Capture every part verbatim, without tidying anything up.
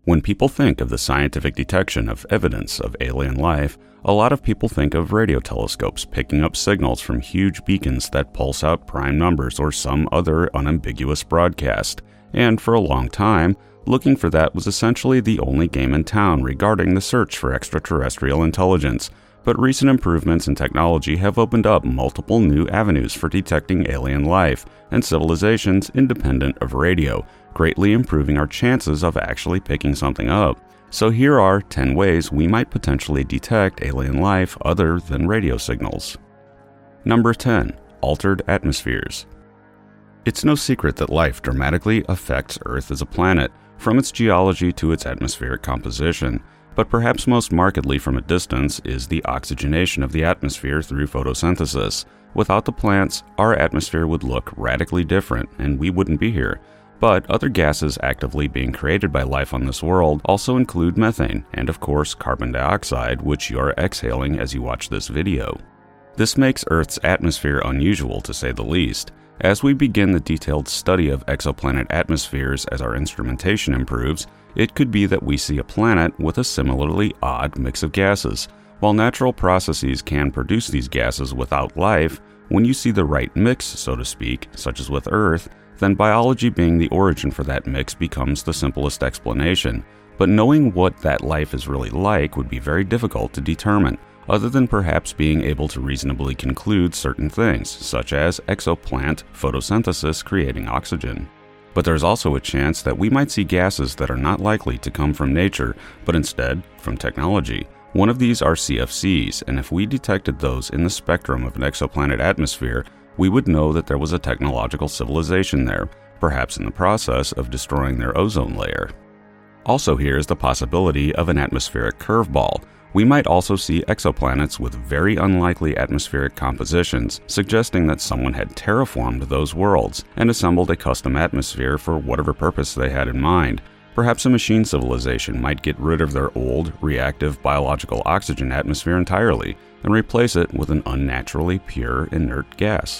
When people think of the scientific detection of evidence of alien life, a lot of people think of radio telescopes picking up signals from huge beacons that pulse out prime numbers or some other unambiguous broadcast. And for a long time, looking for that was essentially the only game in town regarding the search for extraterrestrial intelligence. But recent improvements in technology have opened up multiple new avenues for detecting alien life and civilizations independent of radio, greatly improving our chances of actually picking something up. So here are ten ways we might potentially detect alien life other than radio signals. Number ten. Altered atmospheres. It's no secret that life dramatically affects Earth as a planet, from its geology to its atmospheric composition. But perhaps most markedly from a distance is the oxygenation of the atmosphere through photosynthesis. Without the plants, our atmosphere would look radically different and we wouldn't be here. But other gases actively being created by life on this world also include methane and of course carbon dioxide, which you are exhaling as you watch this video. This makes Earth's atmosphere unusual to say the least. As we begin the detailed study of exoplanet atmospheres as our instrumentation improves, it could be that we see a planet with a similarly odd mix of gases. While natural processes can produce these gases without life, when you see the right mix, so to speak, such as with Earth, then biology being the origin for that mix becomes the simplest explanation. But knowing what that life is really like would be very difficult to determine, other than perhaps being able to reasonably conclude certain things, such as exoplant photosynthesis creating oxygen. But there's also a chance that we might see gases that are not likely to come from nature, but instead from technology. One of these are C F Cs, and if we detected those in the spectrum of an exoplanet atmosphere, we would know that there was a technological civilization there, perhaps in the process of destroying their ozone layer. Also here is the possibility of an atmospheric curveball. We might also see exoplanets with very unlikely atmospheric compositions, suggesting that someone had terraformed those worlds and assembled a custom atmosphere for whatever purpose they had in mind. Perhaps a machine civilization might get rid of their old, reactive biological oxygen atmosphere entirely and replace it with an unnaturally pure inert gas.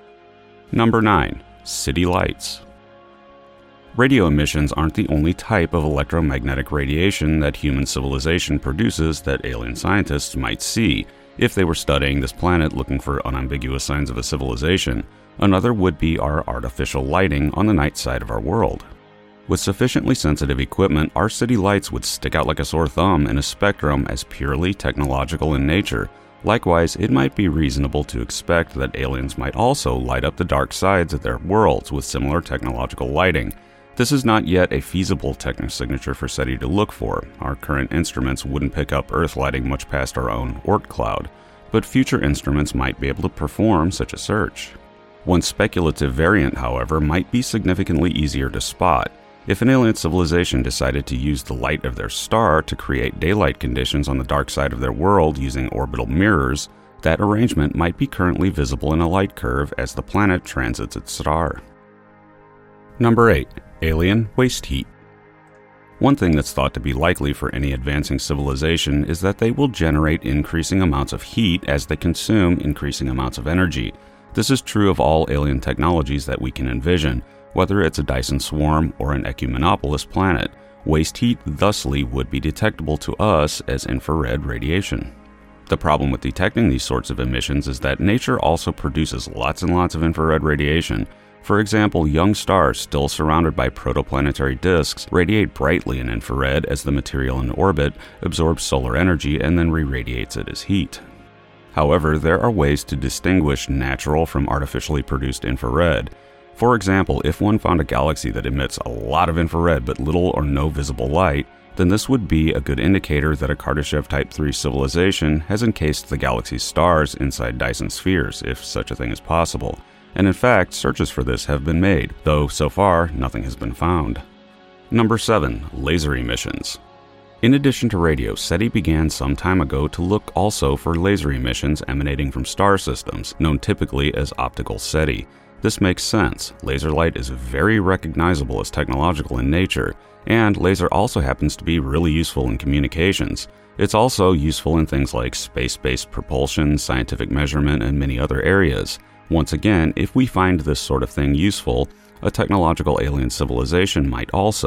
Number nine. City lights. Radio emissions aren't the only type of electromagnetic radiation that human civilization produces that alien scientists might see if they were studying this planet looking for unambiguous signs of a civilization. Another would be our artificial lighting on the night side of our world. With sufficiently sensitive equipment, our city lights would stick out like a sore thumb in a spectrum as purely technological in nature. Likewise, it might be reasonable to expect that aliens might also light up the dark sides of their worlds with similar technological lighting. This is not yet a feasible technosignature for SETI to look for. Our current instruments wouldn't pick up Earth lighting much past our own Oort cloud, but future instruments might be able to perform such a search. One speculative variant, however, might be significantly easier to spot. If an alien civilization decided to use the light of their star to create daylight conditions on the dark side of their world using orbital mirrors, that arrangement might be currently visible in a light curve as the planet transits its star. Number eight. Alien waste heat. One thing that's thought to be likely for any advancing civilization is that they will generate increasing amounts of heat as they consume increasing amounts of energy. This is true of all alien technologies that we can envision, whether it's a Dyson swarm or an Ecumenopolis planet. Waste heat thusly would be detectable to us as infrared radiation. The problem with detecting these sorts of emissions is that nature also produces lots and lots of infrared radiation. For example, young stars still surrounded by protoplanetary disks radiate brightly in infrared as the material in orbit absorbs solar energy and then re-radiates it as heat. However, there are ways to distinguish natural from artificially produced infrared. For example, if one found a galaxy that emits a lot of infrared but little or no visible light, then this would be a good indicator that a Kardashev Type three civilization has encased the galaxy's stars inside Dyson spheres, if such a thing is possible. And in fact, searches for this have been made, though so far nothing has been found. Number seven. Laser emissions. In addition to radio, SETI began some time ago to look also for laser emissions emanating from star systems, known typically as optical SETI. This makes sense. Laser light is very recognizable as technological in nature, and laser also happens to be really useful in communications. It's also useful in things like space-based propulsion, scientific measurement, and many other areas. Once again, if we find this sort of thing useful, a technological alien civilization might also.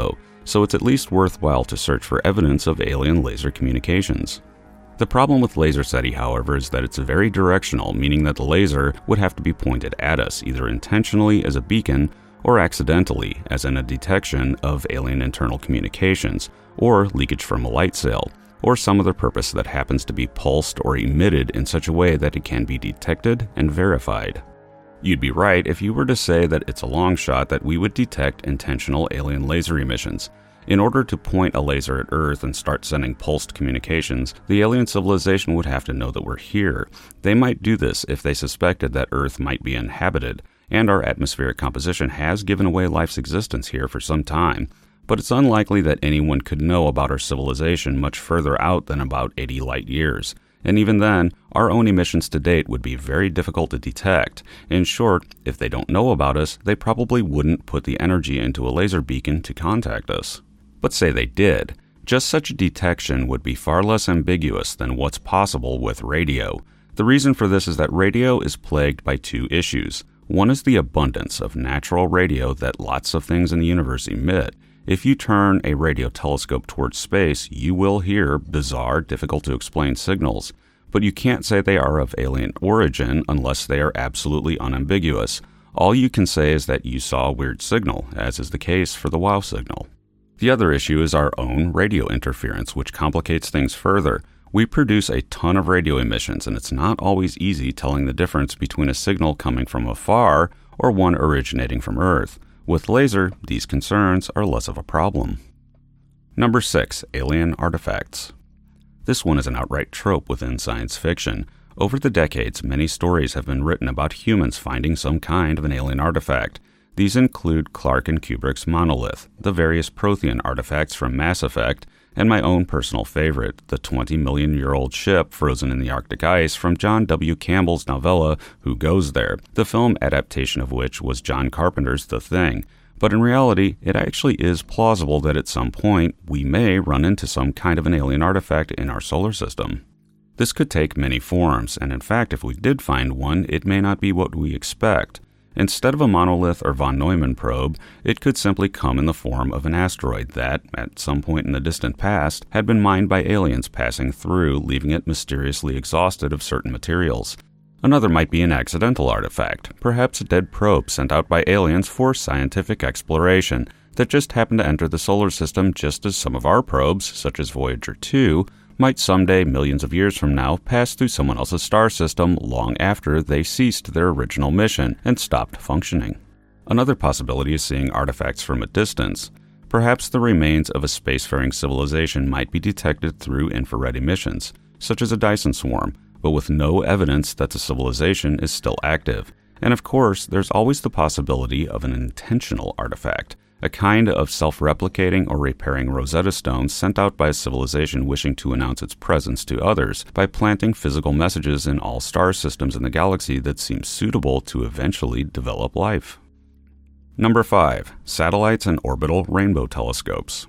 so it's at least worthwhile to search for evidence of alien laser communications. The problem with laser SETI, however, is that it's very directional, meaning that the laser would have to be pointed at us, either intentionally as a beacon or accidentally, as in a detection of alien internal communications, or leakage from a light sail, or some other purpose that happens to be pulsed or emitted in such a way that it can be detected and verified. You'd be right if you were to say that it's a long shot that we would detect intentional alien laser emissions. In order to point a laser at Earth and start sending pulsed communications, the alien civilization would have to know that we're here. They might do this if they suspected that Earth might be inhabited, and our atmospheric composition has given away life's existence here for some time, but it's unlikely that anyone could know about our civilization much further out than about eighty light years. And even then, our own emissions to date would be very difficult to detect. In short, if they don't know about us, they probably wouldn't put the energy into a laser beacon to contact us. But say they did, just such a detection would be far less ambiguous than what's possible with radio. The reason for this is that radio is plagued by two issues. One is the abundance of natural radio that lots of things in the universe emit. If you turn a radio telescope towards space, you will hear bizarre, difficult-to-explain signals, but you can't say they are of alien origin unless they are absolutely unambiguous. All you can say is that you saw a weird signal, as is the case for the WOW signal. The other issue is our own radio interference, which complicates things further. We produce a ton of radio emissions, and it's not always easy telling the difference between a signal coming from afar or one originating from Earth. With laser, these concerns are less of a problem. Number six. Alien artifacts. This one is an outright trope within science fiction. Over the decades, many stories have been written about humans finding some kind of an alien artifact. These include Clarke and Kubrick's Monolith, the various Prothean artifacts from Mass Effect, and my own personal favorite, the twenty million year old ship frozen in the Arctic ice from John W. Campbell's novella Who Goes There, the film adaptation of which was John Carpenter's The Thing. But in reality, it actually is plausible that at some point we may run into some kind of an alien artifact in our solar system. This could take many forms, and in fact, if we did find one, it may not be what we expect. Instead of a monolith or von Neumann probe, it could simply come in the form of an asteroid that, at some point in the distant past, had been mined by aliens passing through, leaving it mysteriously exhausted of certain materials. Another might be an accidental artifact, perhaps a dead probe sent out by aliens for scientific exploration, that just happened to enter the solar system just as some of our probes, such as Voyager two, might someday, millions of years from now, pass through someone else's star system long after they ceased their original mission and stopped functioning. Another possibility is seeing artifacts from a distance. Perhaps the remains of a spacefaring civilization might be detected through infrared emissions, such as a Dyson swarm, but with no evidence that the civilization is still active. And of course, there's always the possibility of an intentional artifact, a kind of self-replicating or repairing Rosetta Stone sent out by a civilization wishing to announce its presence to others by planting physical messages in all star systems in the galaxy that seem suitable to eventually develop life. Number five. Satellites and orbital rainbow telescopes.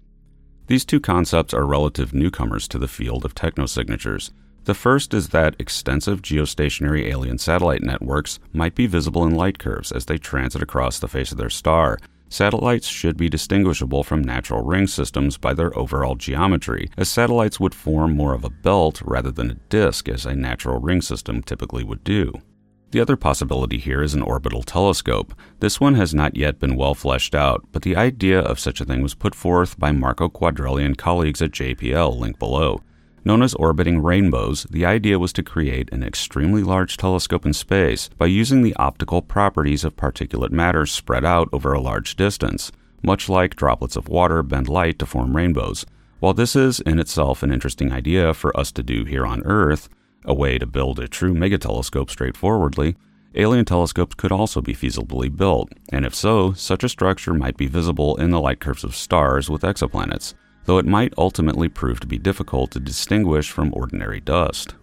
These two concepts are relative newcomers to the field of technosignatures. The first is that extensive geostationary alien satellite networks might be visible in light curves as they transit across the face of their star. Satellites should be distinguishable from natural ring systems by their overall geometry, as satellites would form more of a belt rather than a disk as a natural ring system typically would do. The other possibility here is an orbital telescope. This one has not yet been well fleshed out, but the idea of such a thing was put forth by Marco Quadrelli and colleagues at J P L, link below. Known as orbiting rainbows, the idea was to create an extremely large telescope in space by using the optical properties of particulate matter spread out over a large distance. Much like droplets of water bend light to form rainbows. While this is in itself an interesting idea for us to do here on Earth, a way to build a true megatelescope straightforwardly, alien telescopes could also be feasibly built, and if so, such a structure might be visible in the light curves of stars with exoplanets, though it might ultimately prove to be difficult to distinguish from ordinary dust.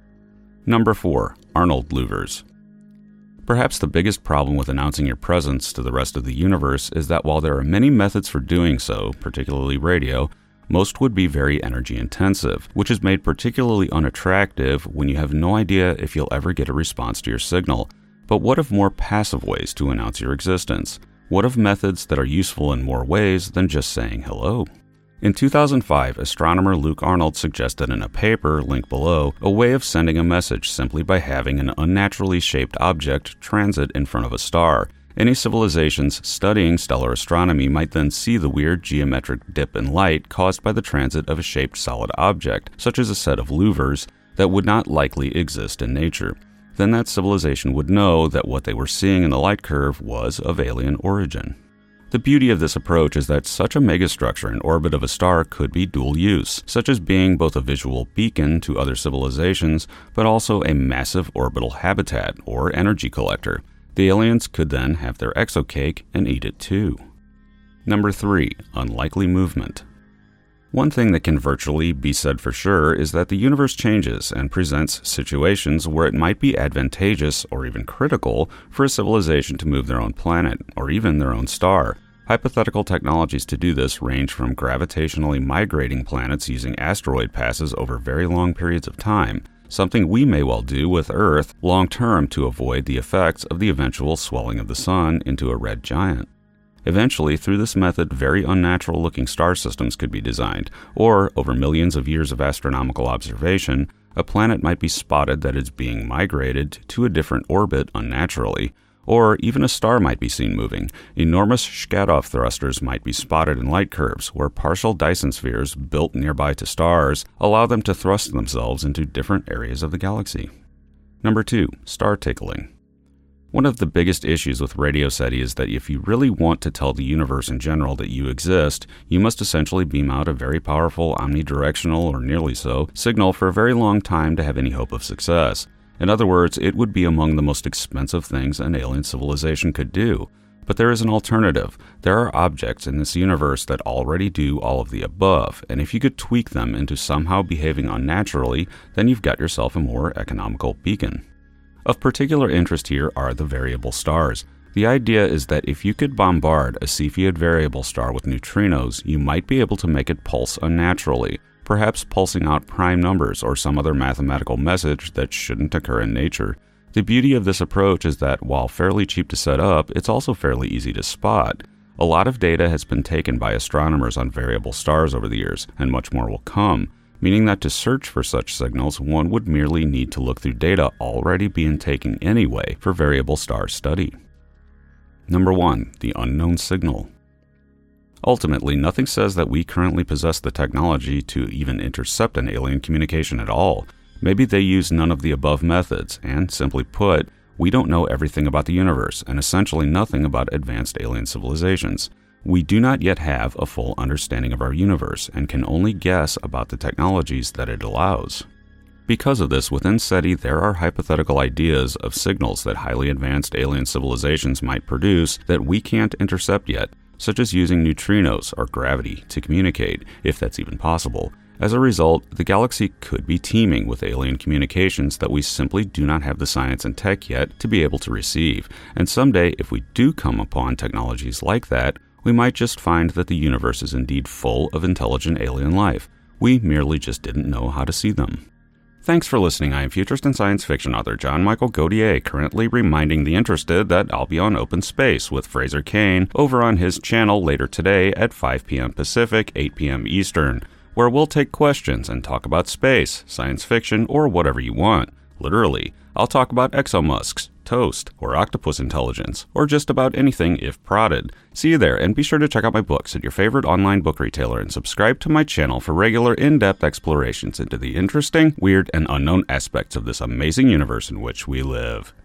Number four. Arnold louvers. Perhaps the biggest problem with announcing your presence to the rest of the universe is that while there are many methods for doing so, particularly radio, most would be very energy intensive, which is made particularly unattractive when you have no idea if you'll ever get a response to your signal. But what of more passive ways to announce your existence? What of methods that are useful in more ways than just saying hello? In two thousand five, astronomer Luke Arnold suggested in a paper, linked below, a way of sending a message simply by having an unnaturally shaped object transit in front of a star. Any civilizations studying stellar astronomy might then see the weird geometric dip in light caused by the transit of a shaped solid object, such as a set of louvers, that would not likely exist in nature. Then that civilization would know that what they were seeing in the light curve was of alien origin. The beauty of this approach is that such a megastructure in orbit of a star could be dual use, such as being both a visual beacon to other civilizations, but also a massive orbital habitat or energy collector. The aliens could then have their exocake and eat it too. Number three, unlikely movement. One thing that can virtually be said for sure is that the universe changes and presents situations where it might be advantageous or even critical for a civilization to move their own planet or even their own star. Hypothetical technologies to do this range from gravitationally migrating planets using asteroid passes over very long periods of time, something we may well do with Earth long-term to avoid the effects of the eventual swelling of the sun into a red giant. Eventually, through this method, very unnatural-looking star systems could be designed, or, over millions of years of astronomical observation, a planet might be spotted that is being migrated to a different orbit unnaturally, or even a star might be seen moving. Enormous Shkadov thrusters might be spotted in light curves, where partial Dyson spheres built nearby to stars allow them to thrust themselves into different areas of the galaxy. Number two, star tickling. One of the biggest issues with Radio SETI is that if you really want to tell the universe in general that you exist, you must essentially beam out a very powerful omnidirectional, or nearly so, signal for a very long time to have any hope of success. In other words, it would be among the most expensive things an alien civilization could do. But there is an alternative. There are objects in this universe that already do all of the above, and if you could tweak them into somehow behaving unnaturally, then you've got yourself a more economical beacon. Of particular interest here are the variable stars. The idea is that if you could bombard a Cepheid variable star with neutrinos, you might be able to make it pulse unnaturally, perhaps pulsing out prime numbers or some other mathematical message that shouldn't occur in nature. The beauty of this approach is that while fairly cheap to set up, it's also fairly easy to spot. A lot of data has been taken by astronomers on variable stars over the years, and much more will come, meaning that to search for such signals, one would merely need to look through data already being taken anyway for variable star study. Number one, the unknown signal. Ultimately, nothing says that we currently possess the technology to even intercept an alien communication at all. Maybe they use none of the above methods, and simply put, we don't know everything about the universe, and essentially nothing about advanced alien civilizations. We do not yet have a full understanding of our universe, and can only guess about the technologies that it allows. Because of this, within SETI there are hypothetical ideas of signals that highly advanced alien civilizations might produce that we can't intercept yet, such as using neutrinos or gravity to communicate, if that's even possible. As a result, the galaxy could be teeming with alien communications that we simply do not have the science and tech yet to be able to receive, and someday, if we do come upon technologies like that, we might just find that the universe is indeed full of intelligent alien life. We merely just didn't know how to see them. Thanks for listening. I am futurist and science fiction author John Michael Godier, currently reminding the interested that I'll be on Open Space with Fraser Cain over on his channel later today at five p.m. Pacific, eight p.m. Eastern, where we'll take questions and talk about space, science fiction, or whatever you want. Literally, I'll talk about exomusks, toast, or octopus intelligence, or just about anything if prodded. See you there, and be sure to check out my books at your favorite online book retailer and subscribe to my channel for regular in-depth explorations into the interesting, weird, and unknown aspects of this amazing universe in which we live.